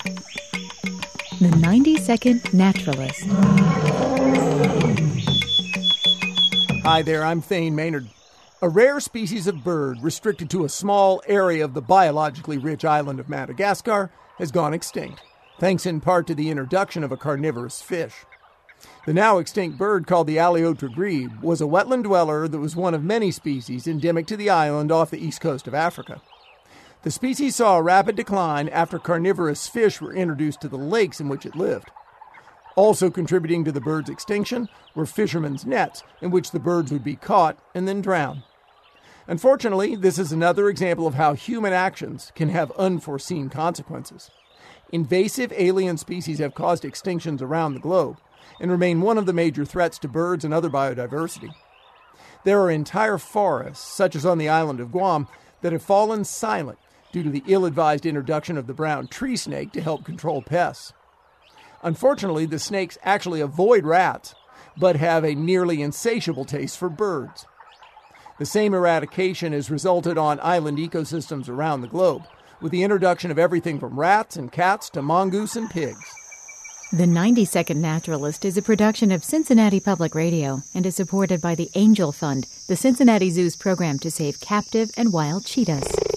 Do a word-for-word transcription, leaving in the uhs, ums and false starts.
The ninety-second Naturalist. Hi there, I'm Thane Maynard. A rare species of bird restricted to a small area of the biologically rich island of Madagascar has gone extinct, thanks in part to the introduction of a carnivorous fish. The now extinct bird, called the Aliotra grebe, was a wetland dweller that was one of many species endemic to the island off the east coast of Africa. The species saw a rapid decline after carnivorous fish were introduced to the lakes in which it lived. Also contributing to the bird's extinction were fishermen's nets, in which the birds would be caught and then drowned. Unfortunately, this is another example of how human actions can have unforeseen consequences. Invasive alien species have caused extinctions around the globe and remain one of the major threats to birds and other biodiversity. There are entire forests, such as on the island of Guam, that have fallen silent due to the ill-advised introduction of the brown tree snake to help control pests. Unfortunately, the snakes actually avoid rats, but have a nearly insatiable taste for birds. The same eradication has resulted on island ecosystems around the globe, with the introduction of everything from rats and cats to mongoose and pigs. The ninety-second Naturalist is a production of Cincinnati Public Radio and is supported by the Angel Fund, the Cincinnati Zoo's program to save captive and wild cheetahs.